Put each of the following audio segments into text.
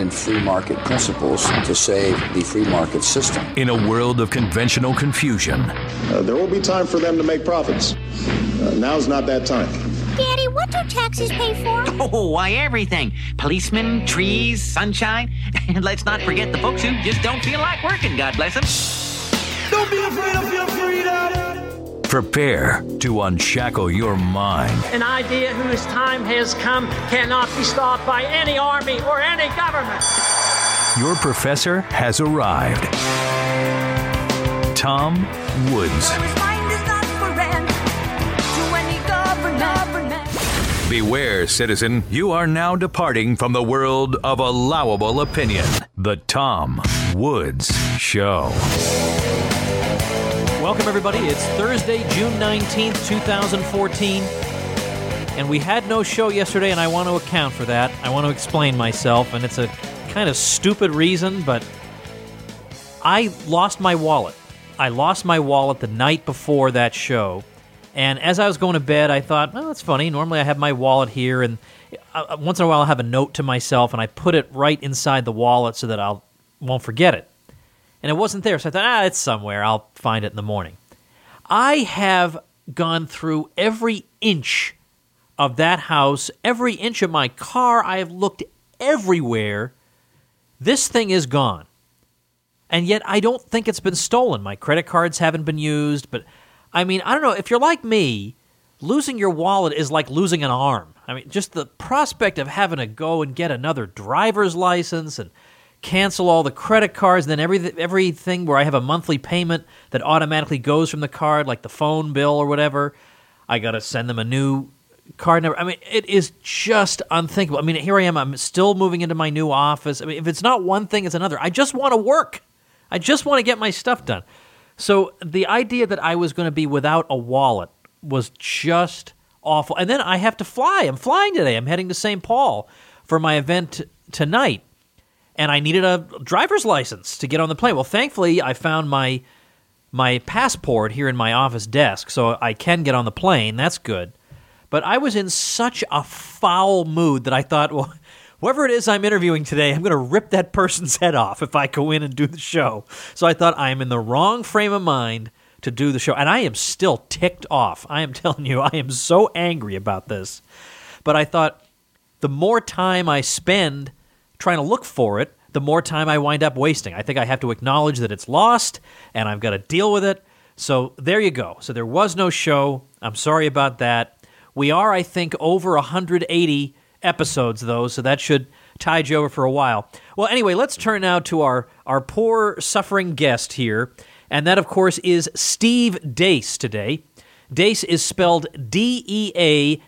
in free market principles to save the free market system. In a world of conventional confusion, there will be time for them to make profits. Now's not that time. Daddy, what do taxes pay for? Oh, why, everything. Policemen, trees, sunshine. And let's not forget the folks who just don't feel like working, God bless them. Don't be afraid of your freedom. Prepare to unshackle your mind. An idea whose time has come cannot be stopped by any army or any government. Your professor has arrived. Tom Woods. Beware, citizen, you are now departing from the world of allowable opinion. The Tom Woods Show. Welcome, everybody. It's Thursday, June 19th, 2014. And we had no show yesterday, and I want to account for that. I want to explain myself, and it's a kind of stupid reason, but I lost my wallet. I lost my wallet the night before that show. And as I was going to bed, I thought, oh, that's funny. Normally I have my wallet here, and once in a while I'll have a note to myself, and I put it right inside the wallet so that I won't forget it. And it wasn't there, so I thought, it's somewhere. I'll find it in the morning. I have gone through every inch of that house, every inch of my car. I have looked everywhere. This thing is gone. And yet I don't think it's been stolen. My credit cards haven't been used, but I mean, I don't know. If you're like me, losing your wallet is like losing an arm. I mean, just the prospect of having to go and get another driver's license and cancel all the credit cards, and then everything where I have a monthly payment that automatically goes from the card, like the phone bill or whatever. I got to send them a new card number. I mean, it is just unthinkable. I mean, here I am. I'm still moving into my new office. I mean, if it's not one thing, it's another. I just want to work. I just want to get my stuff done. So the idea that I was going to be without a wallet was just awful. And then I have to fly. I'm flying today. I'm heading to St. Paul for my event tonight. And I needed a driver's license to get on the plane. Well, thankfully, I found my passport here in my office desk, so I can get on the plane. That's good. But I was in such a foul mood that I thought, well, whoever it is I'm interviewing today, I'm going to rip that person's head off if I go in and do the show. So I thought, I am in the wrong frame of mind to do the show. And I am still ticked off. I am telling you, I am so angry about this. But I thought, the more time I spend trying to look for it, the more time I wind up wasting. I think I have to acknowledge that it's lost, and I've got to deal with it. So there you go. So there was no show. I'm sorry about that. We are, I think, over 180 episodes, though, so that should tide you over for a while. Well, anyway, let's turn now to our poor, suffering guest here, and that, of course, is Steve Deace today. Deace is spelled D-E-A-C-E.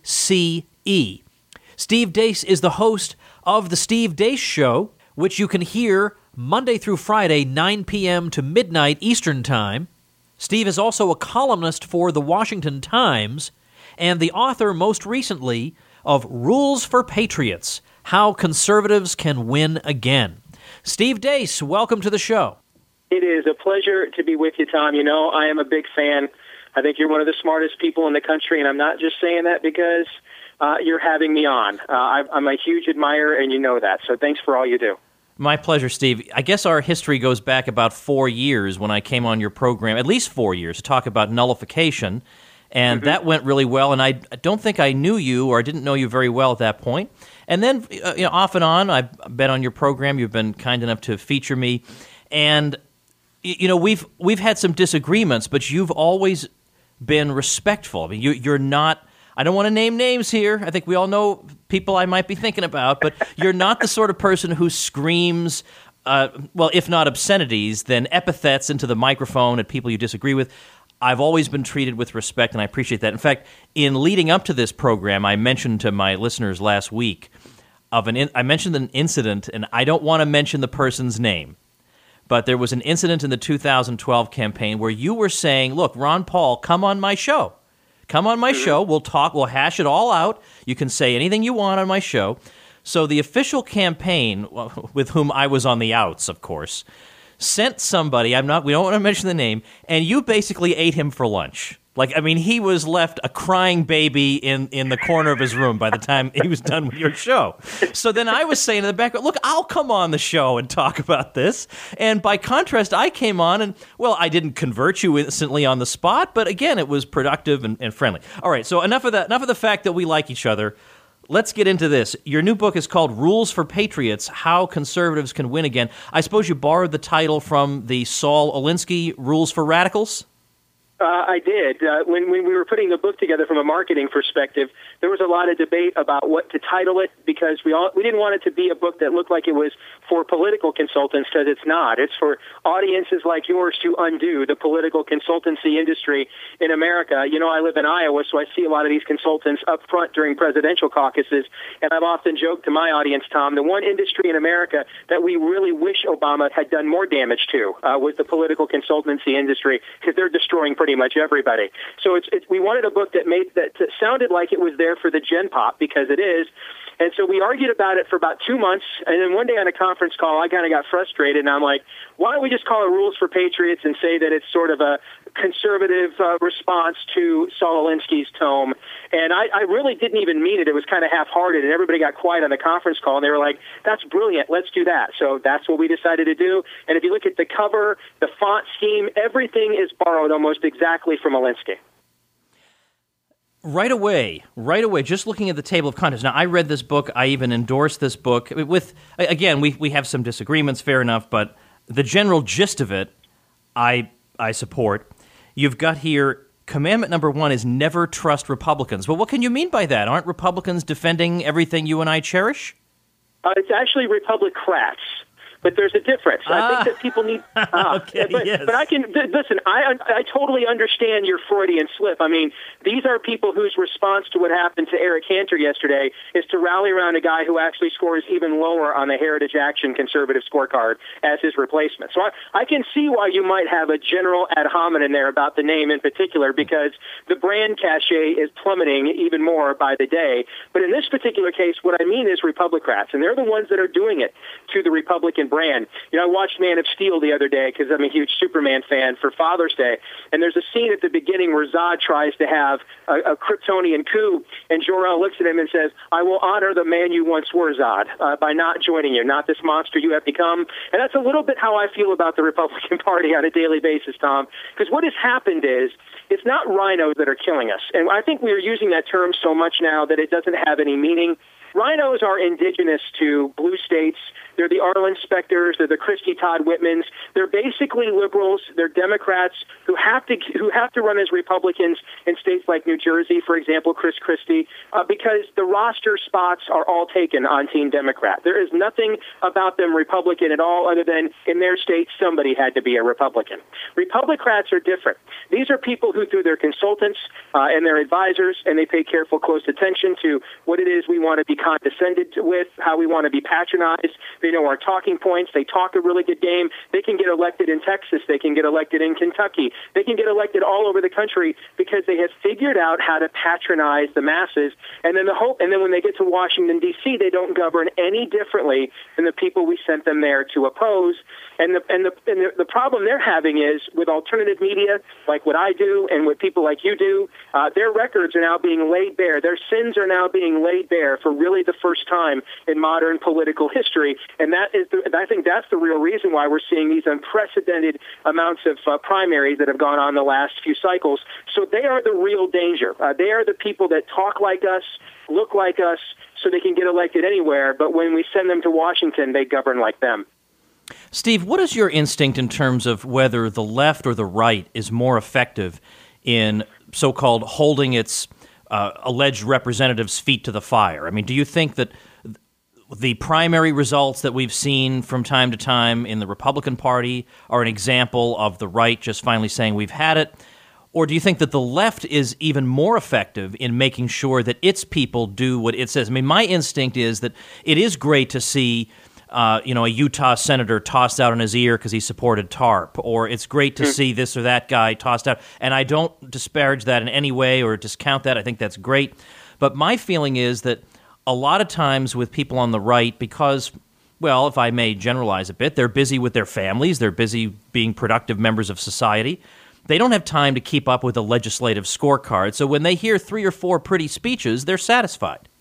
Steve Deace is the host of The Steve Deace Show, which you can hear Monday through Friday, 9 p.m. to midnight Eastern Time. Steve is also a columnist for The Washington Times and the author, most recently, of Rules for Patriots, How Conservatives Can Win Again. Steve Deace, welcome to the show. It is a pleasure to be with you, Tom. You know, I am a big fan. I think you're one of the smartest people in the country, and I'm not just saying that because you're having me on. I'm a huge admirer, and you know that, so thanks for all you do. My pleasure, Steve. I guess our history goes back about 4 years when I came on your program, at least 4 years, to talk about nullification, and that went really well, and I don't think I knew you, or I didn't know you very well at that point. And then, off and on, I've been on your program. You've been kind enough to feature me, and we've had some disagreements, but you've always been respectful. I mean, you're not. I don't want to name names here. I think we all know people I might be thinking about, but you're not the sort of person who screams, if not obscenities, then epithets into the microphone at people you disagree with. I've always been treated with respect, and I appreciate that. In fact, in leading up to this program, I mentioned to my listeners last week I mentioned an incident, and I don't want to mention the person's name, but there was an incident in the 2012 campaign where you were saying, look, Ron Paul, come on my show. Come on my show. We'll talk. We'll hash it all out. You can say anything you want on my show. So the official campaign, with whom I was on the outs, of course, sent somebody. We don't want to mention the name, and you basically ate him for lunch. Like, I mean, he was left a crying baby in the corner of his room by the time he was done with your show. So then I was saying in the background, look, I'll come on the show and talk about this. And by contrast, I came on and, well, I didn't convert you instantly on the spot, but again, it was productive and friendly. All right, so enough of that. Enough of the fact that we like each other. Let's get into this. Your new book is called Rules for Patriots, How Conservatives Can Win Again. I suppose you borrowed the title from the Saul Alinsky Rules for Radicals? I did. When we were putting the book together from a marketing perspective, there was a lot of debate about what to title it because we didn't want it to be a book that looked like it was for political consultants because it's not. It's for audiences like yours to undo the political consultancy industry in America. You know, I live in Iowa, so I see a lot of these consultants up front during presidential caucuses, and I've often joked to my audience, Tom, the one industry in America that we really wish Obama had done more damage to was the political consultancy industry because they're destroying pretty much everybody. So we wanted a book that sounded like it was there for the Gen Pop because it is. And so we argued about it for about 2 months, and then one day on a conference call, I kind of got frustrated, and I'm like, why don't we just call it Rules for Patriots and say that it's sort of a conservative response to Saul Alinsky's tome? And I really didn't even mean it. It was kind of half-hearted, and everybody got quiet on the conference call, and they were like, that's brilliant, let's do that. So that's what we decided to do. And if you look at the cover, the font scheme, everything is borrowed almost exactly from Alinsky. Right away, just looking at the table of contents. Now, I read this book. I even endorsed this book. Again, we have some disagreements, fair enough, but the general gist of it, I support. You've got here, commandment number 1 is never trust Republicans. Well, what can you mean by that? Aren't Republicans defending everything you and I cherish? It's actually Republicrats. But there's a difference. I think that people need. Okay, yes. But I can listen. I totally understand your Freudian slip. I mean, these are people whose response to what happened to Eric Cantor yesterday is to rally around a guy who actually scores even lower on the Heritage Action conservative scorecard as his replacement. So I can see why you might have a general ad hominem there about the name in particular, because the brand cachet is plummeting even more by the day. But in this particular case, what I mean is Republicrats, and they're the ones that are doing it to the Republican brand. You know, I watched Man of Steel the other day because I'm a huge Superman fan for Father's Day, and there's a scene at the beginning where Zod tries to have a Kryptonian coup, and Jor-El looks at him and says, I will honor the man you once were, Zod, by not joining you, not this monster you have become. And that's a little bit how I feel about the Republican Party on a daily basis, Tom, because what has happened is it's not rhinos that are killing us. And I think we are using that term so much now that it doesn't have any meaning. Rhinos are indigenous to blue states. They're the Arlen Specters. They're the Christy Todd Whitmans. They're basically liberals. They're Democrats who have to run as Republicans in states like New Jersey, for example, Chris Christie, because the roster spots are all taken on Team Democrat. There is nothing about them Republican at all other than in their state somebody had to be a Republican. Republicrats are different. These are people who, through their consultants and their advisors, and they pay careful, close attention to what it is we want to be condescended with, how we want to be patronized. They know our talking points. They talk a really good game. They can get elected in Texas. They can get elected in Kentucky. They can get elected all over the country because they have figured out how to patronize the masses. And then when they get to Washington, D.C., they don't govern any differently than the people we sent them there to oppose. And the problem they're having is with alternative media, like what I do and what people like you do, their records are now being laid bare. Their sins are now being laid bare for really the first time in modern political history. And I think that's the real reason why we're seeing these unprecedented amounts of primaries that have gone on the last few cycles. So they are the real danger. They are the people that talk like us, look like us, so they can get elected anywhere. But when we send them to Washington, they govern like them. Steve, what is your instinct in terms of whether the left or the right is more effective in so-called holding its alleged representatives' feet to the fire? I mean, do you think that the primary results that we've seen from time to time in the Republican Party are an example of the right just finally saying we've had it? Or do you think that the left is even more effective in making sure that its people do what it says? I mean, my instinct is that it is great to see a Utah senator tossed out in his ear because he supported TARP, or it's great to see this or that guy tossed out. And I don't disparage that in any way or discount that. I think that's great. But my feeling is that a lot of times with people on the right, because, well, if I may generalize a bit, they're busy with their families, they're busy being productive members of society, they don't have time to keep up with the legislative scorecard. So when they hear 3 or 4 pretty speeches, they're satisfied.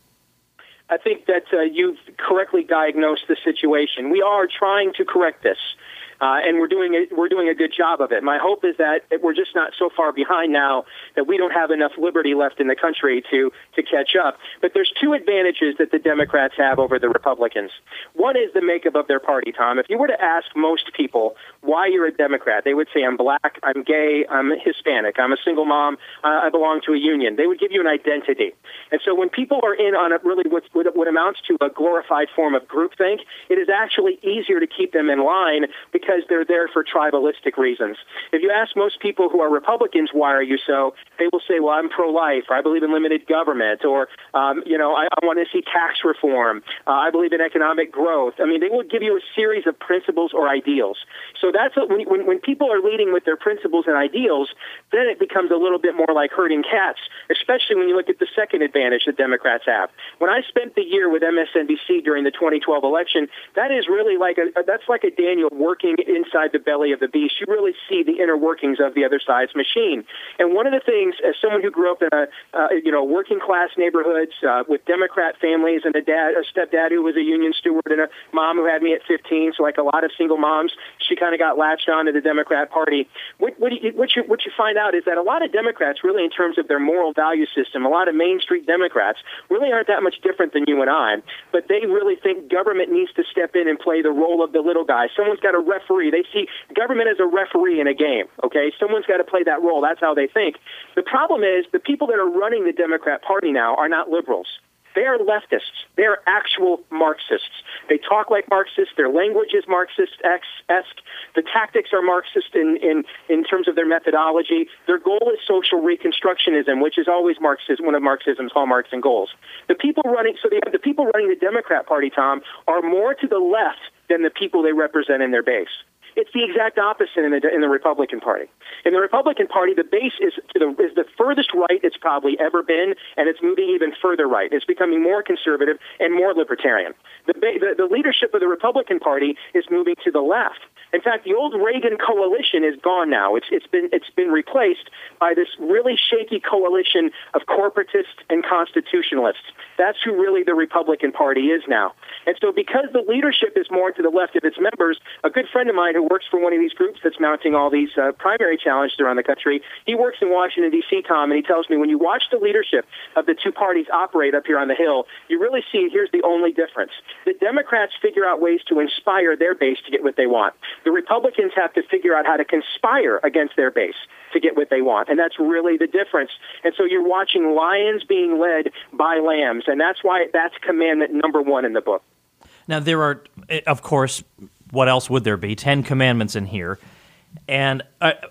I think that you've correctly diagnosed the situation. We are trying to correct this. And we're doing a good job of it. My hope is that we're just not so far behind now that we don't have enough liberty left in the country to catch up. But there's 2 advantages that the Democrats have over the Republicans. One is the makeup of their party, Tom. If you were to ask most people why you're a Democrat, they would say, I'm black, I'm gay, I'm Hispanic, I'm a single mom, I belong to a union. They would give you an identity. And so when people are in on what amounts to a glorified form of groupthink, it is actually easier to keep them in line because they're there for tribalistic reasons. If you ask most people who are Republicans, why are you so, they will say, well, I'm pro-life, or I believe in limited government, or, I want to see tax reform, I believe in economic growth. I mean, they will give you a series of principles or ideals. So that's what, when people are leading with their principles and ideals, then it becomes a little bit more like herding cats, especially when you look at the second advantage that Democrats have. When I spent the year with MSNBC during the 2012 election, that is really that's like a Daniel working inside the belly of the beast. You really see the inner workings of the other side's machine. And one of the things, as someone who grew up in working class neighborhoods with Democrat families and a stepdad who was a union steward and a mom who had me at 15, so like a lot of single moms, she kind of got latched on to the Democrat Party. What you find out is that a lot of Democrats, really in terms of their moral value system, a lot of Main Street Democrats really aren't that much different than you and I, but they really think government needs to step in and play the role of the little guy. Someone's got to referee. They see government as a referee in a game, okay? Someone's got to play that role. That's how they think. The problem is the people that are running the Democrat Party now are not liberals. They are leftists. They are actual Marxists. They talk like Marxists. Their language is Marxist-esque. The tactics are Marxist in terms of their methodology. Their goal is social reconstructionism, which is always one of Marxism's hallmarks and goals. The people running the Democrat Party, Tom, are more to the left than the people they represent in their base. It's the exact opposite in the Republican Party. In the Republican Party, the base is the furthest right it's probably ever been, and it's moving even further right. It's becoming more conservative and more libertarian. The leadership of the Republican Party is moving to the left. In fact, the old Reagan coalition is gone now. It's been replaced by this really shaky coalition of corporatists and constitutionalists. That's who really the Republican Party is now. And so because the leadership is more to the left of its members, a good friend of mine who works for one of these groups that's mounting all these primary challenges around the country, he works in Washington, D.C., Tom, and he tells me when you watch the leadership of the 2 parties operate up here on the Hill, you really see here's the only difference. The Democrats figure out ways to inspire their base to get what they want. The Republicans have to figure out how to conspire against their base to get what they want, and that's really the difference. And so you're watching lions being led by lambs, and that's why that's commandment number 1 in the book. Now, there are, of course, what else would there be? 10 commandments in here. And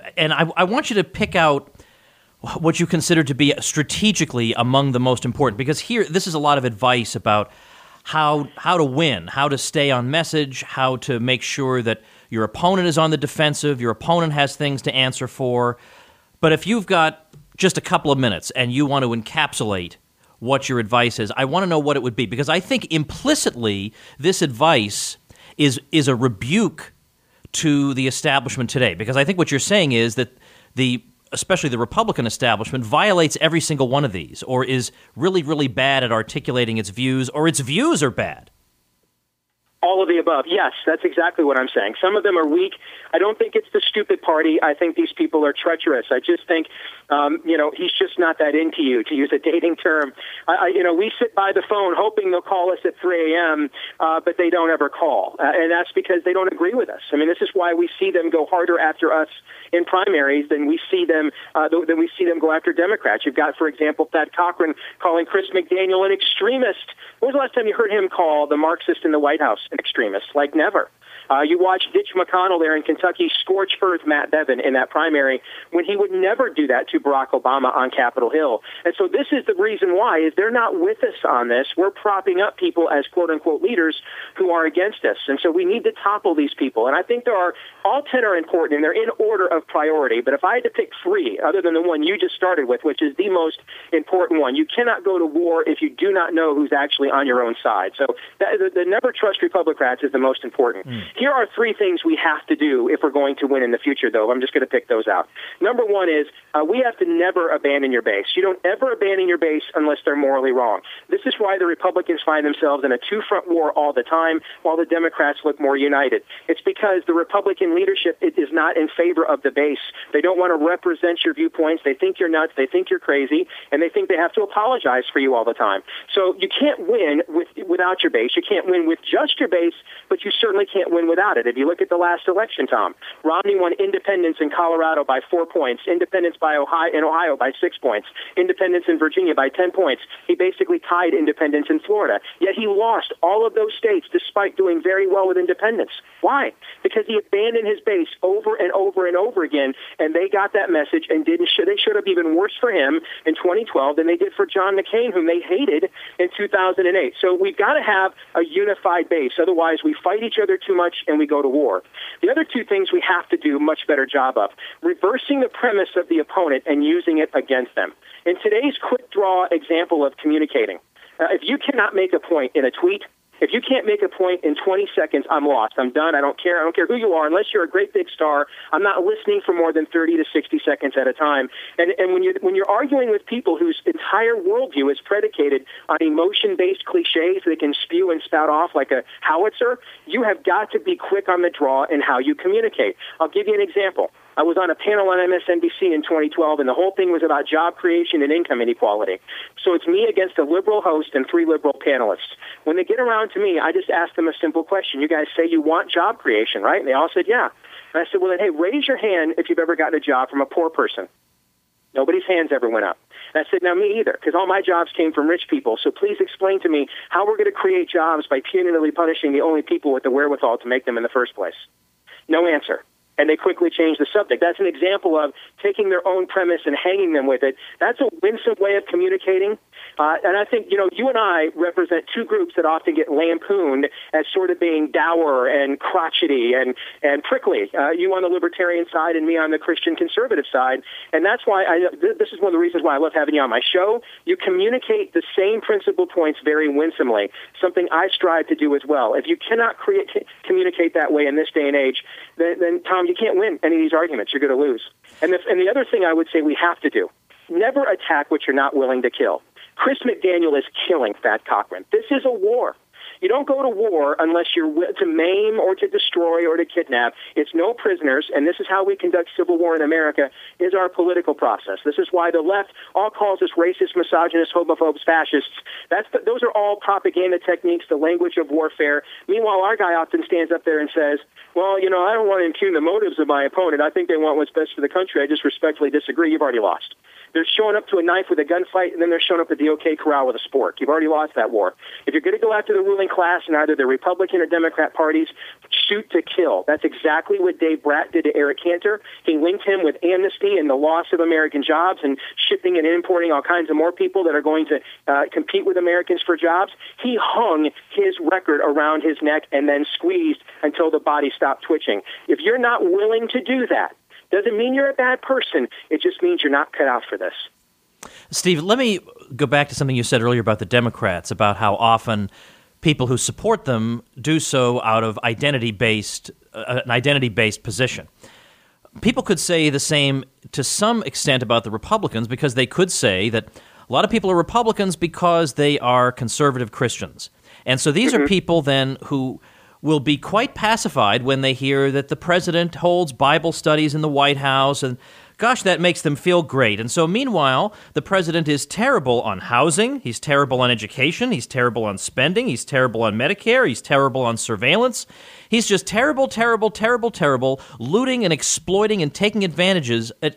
I want you to pick out what you consider to be strategically among the most important, because here, this is a lot of advice about how to win, how to stay on message, how to make sure that your opponent is on the defensive, your opponent has things to answer for. But if you've got just a couple of minutes and you want to encapsulate what your advice is, I want to know what it would be, because I think implicitly this advice is a rebuke to the establishment today, because I think what you're saying is that especially the Republican establishment violates every single one of these, or is really, really bad at articulating its views, or its views are bad. All of the above. Yes, that's exactly what I'm saying. Some of them are weak. I don't think it's the stupid party. I think these people are treacherous. I just think, he's just not that into you, to use a dating term. We sit by the phone hoping they'll call us at 3 a.m., but they don't ever call. And that's because they don't agree with us. I mean, this is why we see them go harder after us in primaries than we see them go after Democrats. You've got, for example, Thad Cochran calling Chris McDaniel an extremist. When was the last time you heard him call the Marxist in the White House an extremist? Like never. You watch Ditch McConnell there in Kentucky scorch earth Matt Bevin in that primary when he would never do that to Barack Obama on Capitol Hill. And so this is the reason why is they're not with us on this. We're propping up people as quote-unquote leaders who are against us. And so we need to topple these people. And I think all 10 are important, and they're in order of priority. But if I had to pick 3, other than the one you just started with, which is the most important one, you cannot go to war if you do not know who's actually on your own side. So the never trust Republicrats is the most important. Here are three things we have to do if we're going to win in the future, though. I'm just going to pick those out. Number one is we have to never abandon your base. You don't ever abandon your base unless they're morally wrong. This is why the Republicans find themselves in a two-front war all the time, while the Democrats look more united. It's because the Republican leadership is not in favor of the base. They don't want to represent your viewpoints. They think you're nuts. They think you're crazy, and they think they have to apologize for you all the time. So you can't win without your base. You can't win with just your base, but you certainly can't win without it. If you look at the last election, Tom, Romney won independents in Colorado by 4 points, independents in Ohio by 6 points, independents in Virginia by 10 points. He basically tied independents in Florida. Yet he lost all of those states despite doing very well with independents. Why? Because he abandoned his base over and over and over again, and they got that message and didn't. They showed up even worse for him in 2012 than they did for John McCain, whom they hated in 2008. So we've got to have a unified base. Otherwise, we fight each other too much and we go to war. The other two things we have to do a much better job of: reversing the premise of the opponent and using it against them. In today's quick draw example of communicating, if you cannot make a point in a tweet, if you can't make a point in 20 seconds, I'm lost. I'm done. I don't care. I don't care who you are. Unless you're a great big star, I'm not listening for more than 30 to 60 seconds at a time. And when you're arguing with people whose entire worldview is predicated on emotion-based cliches they can spew and spout off like a howitzer, you have got to be quick on the draw in how you communicate. I'll give you an example. I was on a panel on MSNBC in 2012, and the whole thing was about job creation and income inequality. So it's me against a liberal host and 3 liberal panelists. When they get around to me, I just ask them a simple question. You guys say you want job creation, right? And they all said, yeah. And I said, well, then, hey, raise your hand if you've ever gotten a job from a poor person. Nobody's hands ever went up. And I said, now, me either, because all my jobs came from rich people. So please explain to me how we're going to create jobs by punitively punishing the only people with the wherewithal to make them in the first place. No answer. And they quickly changed the subject. That's an example of taking their own premise and hanging them with it. That's a winsome way of communicating. And I think, you and I represent two groups that often get lampooned as sort of being dour and crotchety and prickly. You on the libertarian side and me on the Christian conservative side. And that's why this is one of the reasons why I love having you on my show. You communicate the same principal points very winsomely, something I strive to do as well. If you cannot communicate that way in this day and age, then Tom, you can't win any of these arguments. You're going to lose. And the other thing I would say we have to do, never attack what you're not willing to kill. Chris McDaniel is killing Pat Cochran. This is a war. You don't go to war unless you're to maim or to destroy or to kidnap. It's no prisoners, and this is how we conduct civil war in America, is our political process. This is why the left all calls us racist, misogynist, homophobes, fascists. Those are all propaganda techniques, the language of warfare. Meanwhile, our guy often stands up there and says, well, I don't want to impugn the motives of my opponent. I think they want what's best for the country. I just respectfully disagree. You've already lost. They're showing up to a knife with a gunfight, and then they're showing up at the OK Corral with a spork. You've already lost that war. If you're going to go after the ruling class in either the Republican or Democrat parties, shoot to kill. That's exactly what Dave Bratt did to Eric Cantor. He linked him with amnesty and the loss of American jobs and shipping and importing all kinds of more people that are going to compete with Americans for jobs. He hung his record around his neck and then squeezed until the body stopped twitching. If you're not willing to do that, doesn't mean you're a bad person. It just means you're not cut out for this. Steve, let me go back to something you said earlier about the Democrats, about how often people who support them do so out of an identity-based position. People could say the same to some extent about the Republicans, because they could say that a lot of people are Republicans because they are conservative Christians. And so these are people then who will be quite pacified when they hear that the president holds Bible studies in the White House, and gosh, that makes them feel great. And so meanwhile, the president is terrible on housing, he's terrible on education, he's terrible on spending, he's terrible on Medicare, he's terrible on surveillance. He's just terrible, terrible, terrible, terrible, looting and exploiting and taking advantage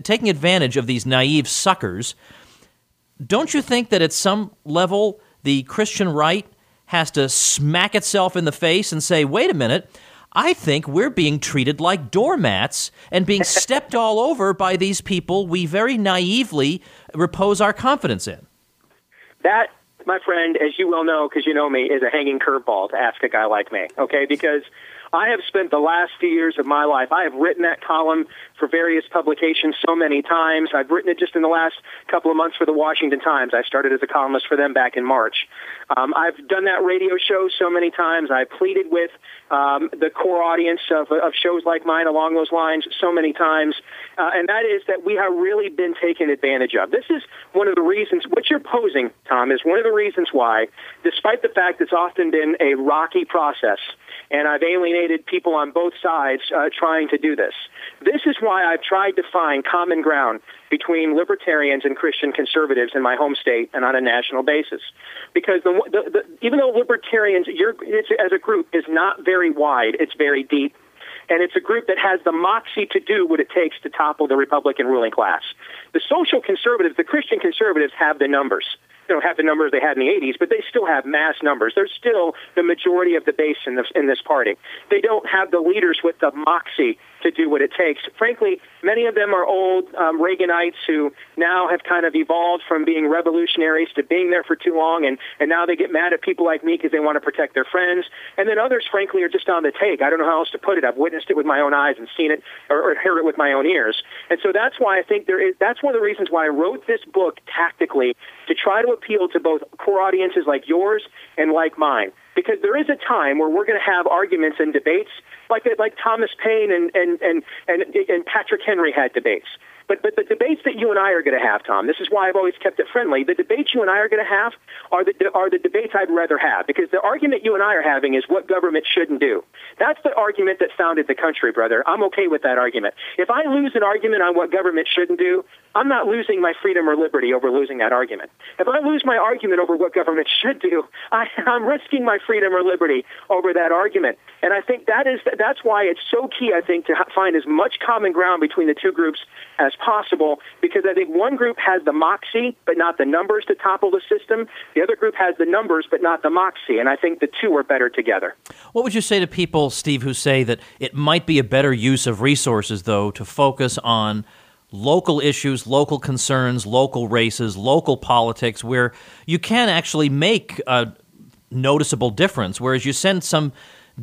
of these naive suckers. Don't you think that at some level the Christian right has to smack itself in the face and say, wait a minute, I think we're being treated like doormats and being stepped all over by these people we very naively repose our confidence in? That, my friend, as you well know, because you know me, is a hanging curveball to ask a guy like me, okay? Because I have spent the last few years of my life, I have written that column for various publications so many times. I've written it just in the last couple of months for the Washington Times. I started as a columnist for them back in March. I've done that radio show so many times. I pleaded with the core audience of shows like mine along those lines so many times, and that is that we have really been taken advantage of. This is one of the reasons, what you're posing, Tom, is one of the reasons why, despite the fact it's often been a rocky process, and I've alienated people on both sides trying to do this. This is why I've tried to find common ground between libertarians and Christian conservatives in my home state and on a national basis. Because even though libertarians, as a group, is not very wide, it's very deep. And it's a group that has the moxie to do what it takes to topple the Republican ruling class. The social conservatives, the Christian conservatives, have the numbers. They don't have the numbers they had in the 80s, but they still have mass numbers. They're still the majority of the base in this party. They don't have the leaders with the moxie to do what it takes. Frankly, many of them are old Reaganites who now have kind of evolved from being revolutionaries to being there for too long, and now they get mad at people like me because they want to protect their friends. And then others, frankly, are just on the take. I don't know how else to put it. I've witnessed it with my own eyes and seen it or heard it with my own ears. And so that's why I think that's one of the reasons why I wrote this book tactically, to try to appeal to both core audiences like yours and like mine. Because there is a time where we're going to have arguments and debates like Thomas Paine and Patrick Henry had debates. But the debates that you and I are going to have, Tom, this is why I've always kept it friendly. The debates you and I are going to have are the debates I'd rather have, because the argument you and I are having is what government shouldn't do. That's the argument that founded the country, brother. I'm okay with that argument. If I lose an argument on what government shouldn't do, I'm not losing my freedom or liberty over losing that argument. If I lose my argument over what government should do, I'm risking my freedom or liberty over that argument. And I think that's why it's so key, I think, to find as much common ground between the two groups as possible, because I think one group has the moxie but not the numbers to topple the system. The other group has the numbers but not the moxie, and I think the two are better together. What would you say to people, Steve, who say that it might be a better use of resources, though, to focus on local issues, local concerns, local races, local politics, where you can actually make a noticeable difference, whereas you send some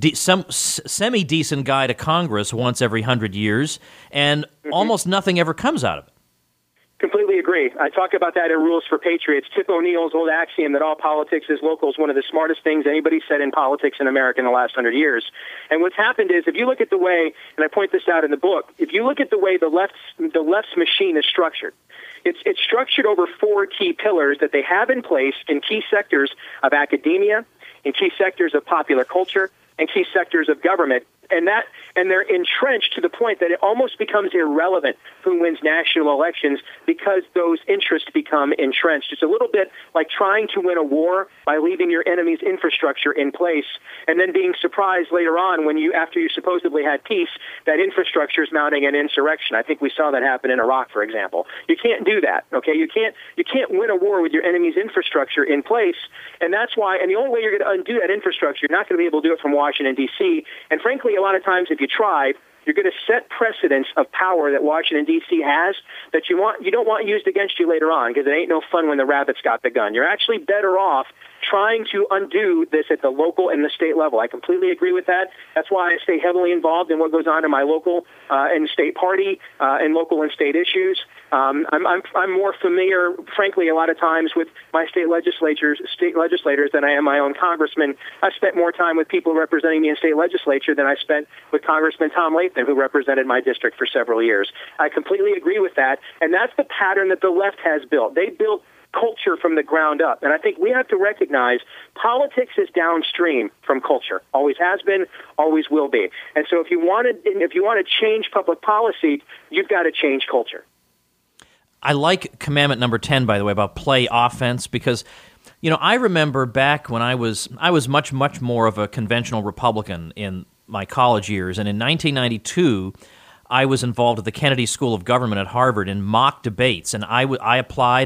semi-decent guy to Congress once every 100 years, and almost nothing ever comes out of it? Completely agree. I talk about that in Rules for Patriots. Tip O'Neill's old axiom that all politics is local is one of the smartest things anybody said in politics in America in the last 100 years. And what's happened is, if you look at the way, and I point this out in the book, if you look at the way the left's machine is structured, it's structured over four key pillars that they have in place in key sectors of academia, in key sectors of popular culture, and key sectors of government. And they're entrenched to the point that it almost becomes irrelevant who wins national elections because those interests become entrenched. It's a little bit like trying to win a war by leaving your enemy's infrastructure in place and then being surprised later on when after you supposedly had peace, that infrastructure is mounting an insurrection. I think we saw that happen in Iraq, for example. You can't do that, okay? You can't win a war with your enemy's infrastructure in place, and that's why, and the only way you're going to undo that infrastructure, you're not going to be able to do it from Washington, D.C., and frankly, a lot of times if you try, you're going to set precedents of power that Washington, D.C. has that you don't want used against you later on, because it ain't no fun when the rabbit's got the gun. You're actually better off trying to undo this at the local and the state level. I completely agree with that. That's why I stay heavily involved in what goes on in my local and state party and local and state issues. I'm more familiar, frankly, a lot of times with my state legislators than I am my own congressman. I've spent more time with people representing me in state legislature than I spent with Congressman Tom Latham, who represented my district for several years. I completely agree with that, and that's the pattern that the left has built. They built culture from the ground up. And I think we have to recognize politics is downstream from culture. Always has been, always will be. And so if you want to change public policy, you've got to change culture. I like commandment number 10, by the way, about play offense, because I remember back when I was much, much more of a conventional Republican in my college years, and in 1992 I was involved at the Kennedy School of Government at Harvard in mock debates, and I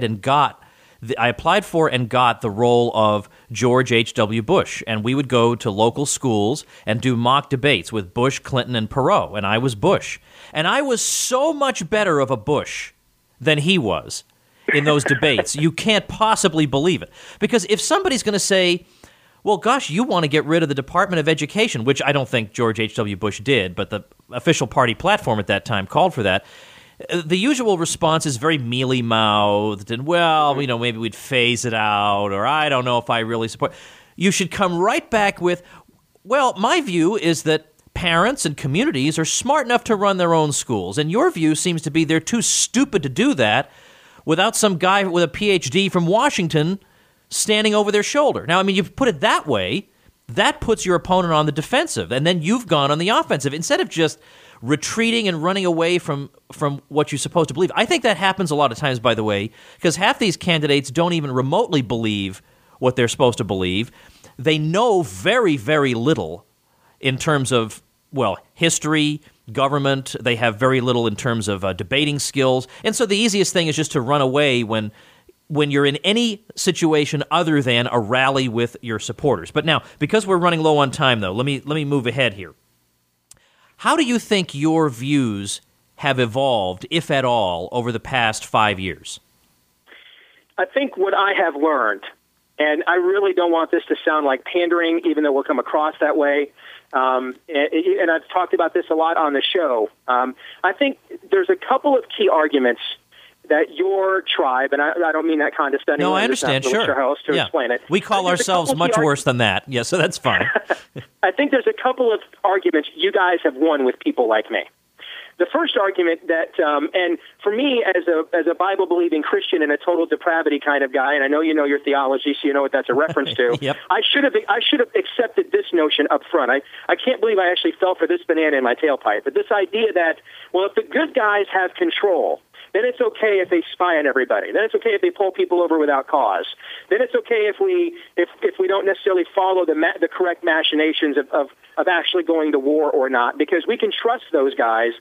applied for and got the role of George H.W. Bush, and we would go to local schools and do mock debates with Bush, Clinton, and Perot, and I was Bush. And I was so much better of a Bush than he was in those debates. You can't possibly believe it. Because if somebody's going to say, well, gosh, you want to get rid of the Department of Education, which I don't think George H.W. Bush did, but the official party platform at that time called for that. The usual response is very mealy-mouthed and, well, maybe we'd phase it out, or I don't know if I really support. You should come right back with, well, my view is that parents and communities are smart enough to run their own schools, and your view seems to be they're too stupid to do that without some guy with a PhD from Washington standing over their shoulder. Now, you put it that way, that puts your opponent on the defensive, and then you've gone on the offensive. Instead of just retreating and running away from what you're supposed to believe. I think that happens a lot of times, by the way, because half these candidates don't even remotely believe what they're supposed to believe. They know very, very little in terms of, history, government. They have very little in terms of debating skills. And so the easiest thing is just to run away when you're in any situation other than a rally with your supporters. But now, because we're running low on time, though, let me move ahead here. How do you think your views have evolved, if at all, over the past 5 years? I think what I have learned, and I really don't want this to sound like pandering, even though we'll come across that way, and I've talked about this a lot on the show. I think there's a couple of key arguments that your tribe, and I don't mean that condescendingly. No, I understand, sure. Host to explain it. We call ourselves much worse than that. Yeah, so that's fine. I think there's a couple of arguments you guys have won with people like me. The first argument that, and for me as a Bible-believing Christian and a total depravity kind of guy, and I know you know your theology, so you know what that's a reference to. Yep. I should have accepted this notion up front. I can't believe I actually fell for this banana in my tailpipe. But this idea that, well, if the good guys have control, then it's okay if they spy on everybody. Then it's okay if they pull people over without cause. Then it's okay if we don't necessarily follow the correct machinations of actually going to war or not, because we can trust those guys.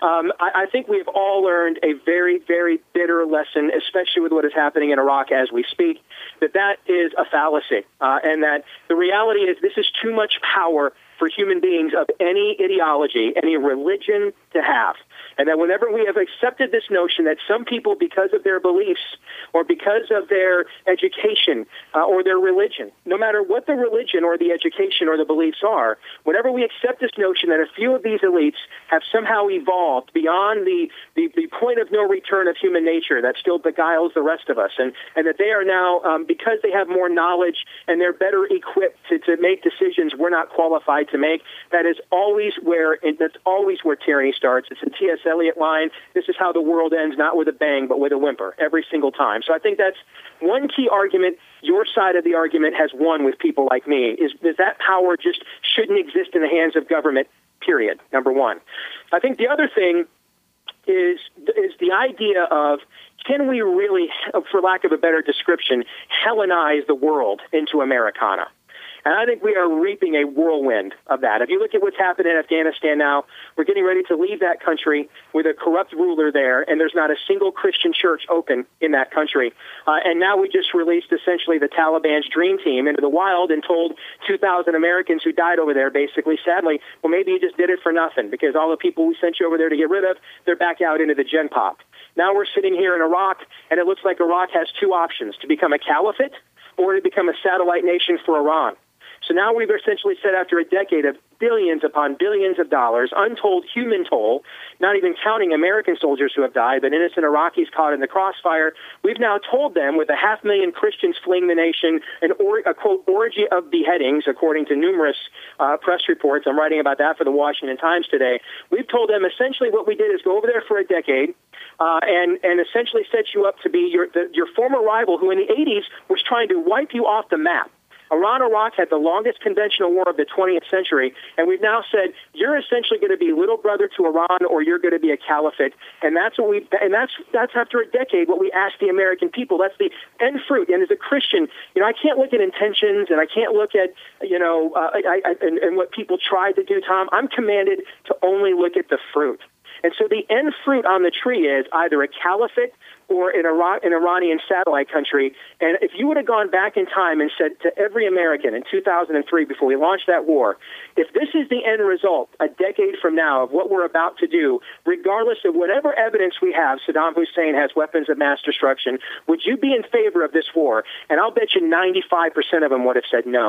I think we've all learned a very, very bitter lesson, especially with what is happening in Iraq as we speak, that is a fallacy, and that the reality is this is too much power for human beings of any ideology, any religion to have. And that whenever we have accepted this notion that some people, because of their beliefs or because of their education or their religion, no matter what the religion or the education or the beliefs are, whenever we accept this notion that a few of these elites have somehow evolved beyond the point of no return of human nature that still beguiles the rest of us, and that they are now, because they have more knowledge and they're better equipped to make decisions we're not qualified to make, that's always where tyranny starts. It's a T.S. Eliot line. This is how the world ends, not with a bang, but with a whimper, every single time. So I think that's one key argument your side of the argument has won with people like me, is that power just shouldn't exist in the hands of government, period, number one. I think the other thing is the idea of, can we really, for lack of a better description, Hellenize the world into Americana? And I think we are reaping a whirlwind of that. If you look at what's happened in Afghanistan now, we're getting ready to leave that country with a corrupt ruler there, and there's not a single Christian church open in that country. And now we just released essentially the Taliban's dream team into the wild and told 2,000 Americans who died over there, basically, sadly, well, maybe you just did it for nothing, because all the people we sent you over there to get rid of, they're back out into the Gen Pop. Now we're sitting here in Iraq, and it looks like Iraq has two options: to become a caliphate or to become a satellite nation for Iran. So now we've essentially said, after a decade of billions upon billions of dollars, untold human toll, not even counting American soldiers who have died, but innocent Iraqis caught in the crossfire, we've now told them, with 500,000 Christians fleeing the nation, a quote, orgy of beheadings, according to numerous press reports. I'm writing about that for the Washington Times today. We've told them essentially what we did is go over there for a decade, and essentially set you up to be your former rival, who in the 80s was trying to wipe you off the map. Iran-Iraq had the longest conventional war of the 20th century, and we've now said, you're essentially going to be little brother to Iran, or you're going to be a caliphate. And that's that's after a decade what we asked the American people. That's the end fruit. And as a Christian, I can't look at intentions, and I can't look at, and what people tried to do, Tom. I'm commanded to only look at the fruit. And so the end fruit on the tree is either a caliphate or an Iranian satellite country. And if you would have gone back in time and said to every American in 2003, before we launched that war, if this is the end result a decade from now of what we're about to do, regardless of whatever evidence we have, Saddam Hussein has weapons of mass destruction, would you be in favor of this war? And I'll bet you 95% of them would have said no.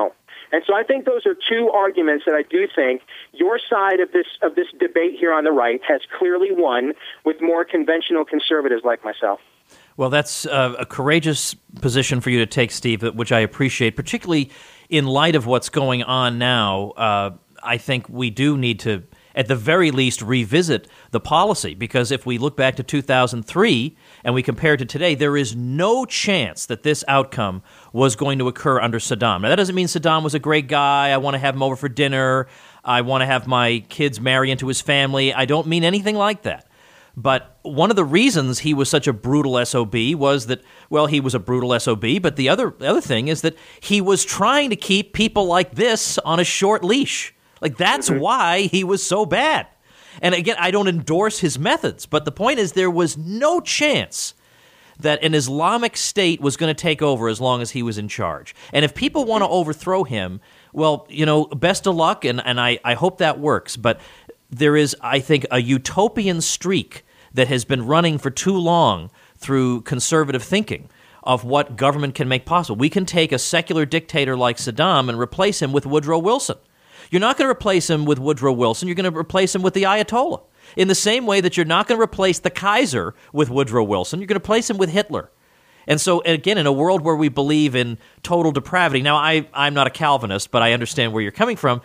And so I think those are two arguments that I do think your side of this debate here on the right has clearly won with more conventional conservatives like myself. Well, that's a courageous position for you to take, Steve, which I appreciate, particularly in light of what's going on now. I think we do need to, at the very least, revisit the policy, because if we look back to 2003 and we compare it to today, there is no chance that this outcome was going to occur under Saddam. Now, that doesn't mean Saddam was a great guy. I want to have him over for dinner. I want to have my kids marry into his family. I don't mean anything like that. But one of the reasons he was such a brutal SOB was that, well, he was a brutal SOB, but the other thing is that he was trying to keep people like this on a short leash. Like, that's why he was so bad. And again, I don't endorse his methods, but the point is there was no chance that an Islamic State was going to take over as long as he was in charge. And if people want to overthrow him, well, best of luck, and I hope that works. But there is, I think, a utopian streak that has been running for too long through conservative thinking of what government can make possible. We can take a secular dictator like Saddam and replace him with Woodrow Wilson. You're not going to replace him with Woodrow Wilson. You're going to replace him with the Ayatollah. In the same way that you're not going to replace the Kaiser with Woodrow Wilson, you're going to replace him with Hitler. And so, again, in a world where we believe in total depravity, now I'm not a Calvinist, but I understand where you're coming from.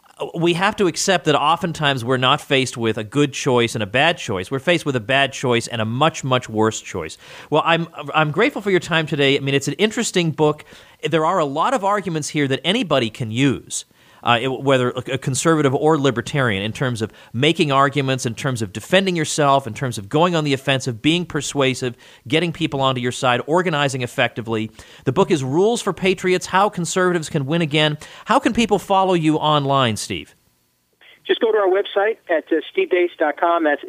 We have to accept that oftentimes we're not faced with a good choice and a bad choice. We're faced with a bad choice and a much, much worse choice. Well, I'm grateful for your time today. I mean, it's an interesting book. There are a lot of arguments here that anybody can use, whether a conservative or libertarian, in terms of making arguments, in terms of defending yourself, in terms of going on the offensive, being persuasive, getting people onto your side, organizing effectively. The book is Rules for Patriots, How Conservatives Can Win Again. How can people follow you online, Steve? Just go to our website at stevedeace.com. That's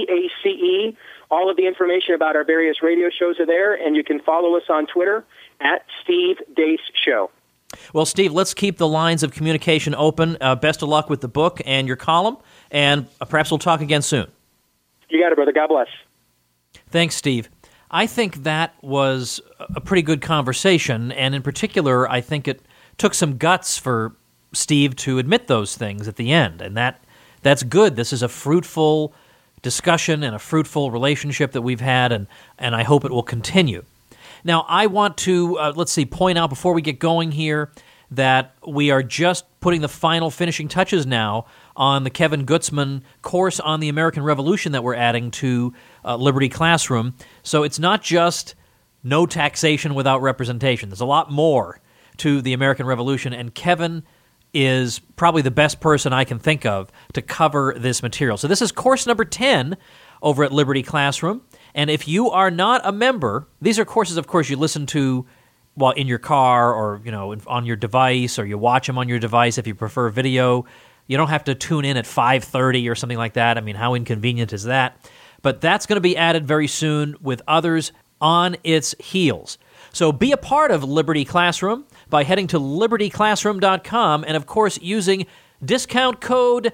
DEACE. All of the information about our various radio shows are there, and you can follow us on Twitter at Steve Deace Show. Well, Steve, let's keep the lines of communication open. Best of luck with the book and your column, and perhaps we'll talk again soon. You got it, brother. God bless. Thanks, Steve. I think that was a pretty good conversation, and in particular, I think it took some guts for Steve to admit those things at the end, and that's good. This is a fruitful discussion and a fruitful relationship that we've had, and I hope it will continue. Now, I want to, point out before we get going here that we are just putting the final finishing touches now on the Kevin Gutzman course on the American Revolution that we're adding to Liberty Classroom. So it's not just no taxation without representation. There's a lot more to the American Revolution, and Kevin is probably the best person I can think of to cover this material. So this is course number 10 over at Liberty Classroom. And if you are not a member, these are courses, of course, you listen to while in your car or, on your device, or you watch them on your device if you prefer video. You don't have to tune in at 5:30 or something like that. I mean, how inconvenient is that? But that's going to be added very soon with others on its heels. So be a part of Liberty Classroom by heading to libertyclassroom.com and, of course, using discount code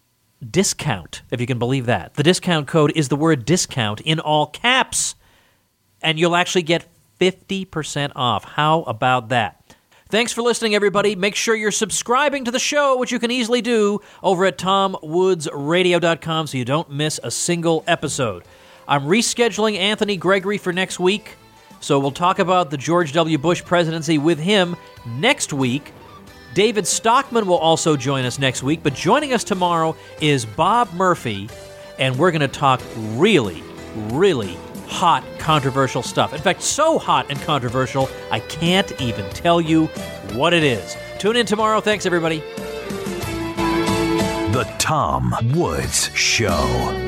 DISCOUNT, if you can believe that. The discount code is the word discount in all caps, and you'll actually get 50% off. How about that? Thanks for listening, everybody. Make sure you're subscribing to the show, which you can easily do over at TomWoodsRadio.com so you don't miss a single episode. I'm rescheduling Anthony Gregory for next week, so we'll talk about the George W. Bush presidency with him next week. David Stockman will also join us next week, but joining us tomorrow is Bob Murphy, and we're going to talk really, really hot, controversial stuff. In fact, so hot and controversial, I can't even tell you what it is. Tune in tomorrow. Thanks, everybody. The Tom Woods Show.